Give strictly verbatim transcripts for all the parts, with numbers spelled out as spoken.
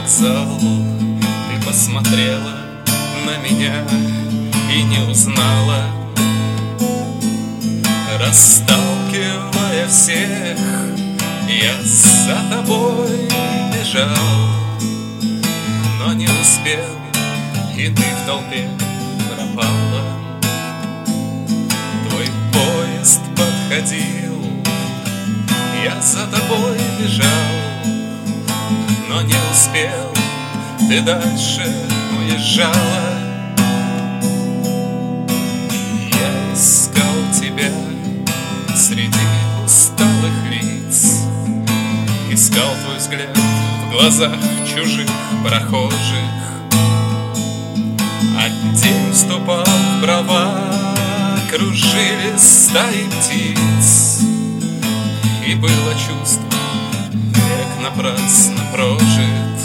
вокзал, ты посмотрела на меня и не узнала, расталкивая всех, я за тобой бежал, но не успел, и ты в толпе пропала. Твой поезд подходил, я за тобой бежал, но не успел, ты дальше уезжала. Я искал тебя среди усталых лиц, искал твой взгляд в глазах чужих прохожих, а день вступал в права, кружили стаи птиц, и было чувство, век напрасно прожит.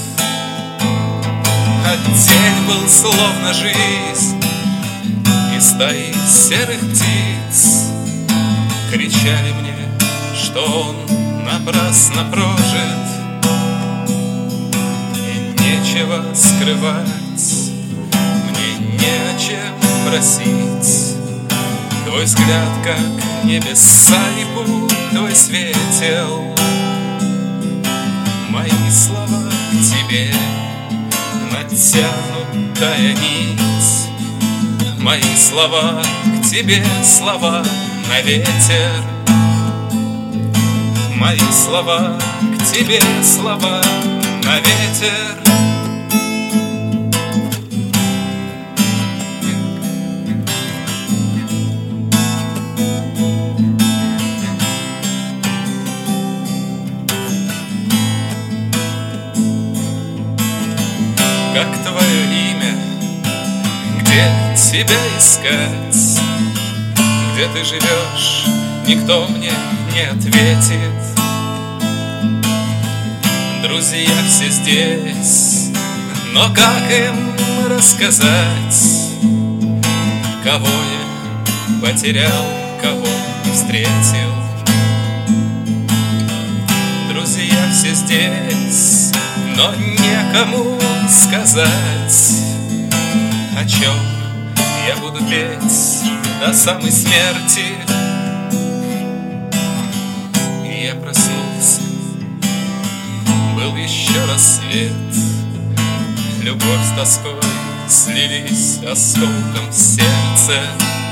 А день был словно жизнь, и стаи серых птиц кричали мне, что он напрасно прожит. И нечего скрывать, мне не о чем просить. Твой взгляд, как небеса, и путь твой светел. Мои слова к тебе натянутая нить, мои слова к тебе слова на ветер, мои слова к тебе слова на ветер. Как твое имя, где тебя искать, где ты живешь, никто мне не ответит. Друзья все здесь, но как им рассказать, кого я потерял, кого встретил? Друзья все здесь, но некому сказать, о чем я буду петь до самой смерти. И я проснулся, был еще рассвет, любовь с тоской слились осколком в сердце.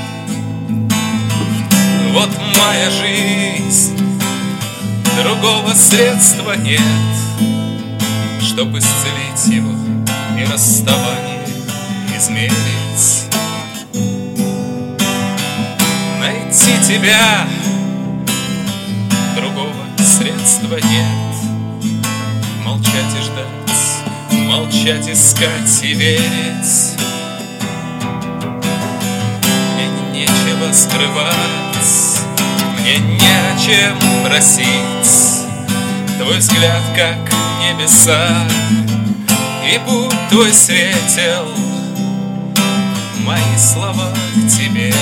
Вот моя жизнь, другого средства нет, чтоб исцелить его и расставание измерить. Найти тебя, другого средства нет. Молчать и ждать, молчать, искать и верить. Мне нечего скрывать, мне не о чем просить. Твой взгляд, как небеса, и путь твой светел. Мои слова к тебе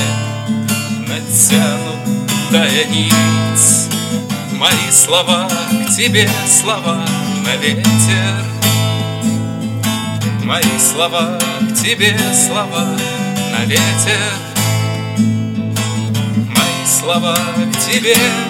натянутая нить, мои слова к тебе слова на ветер, мои слова к тебе слова на ветер, мои слова к тебе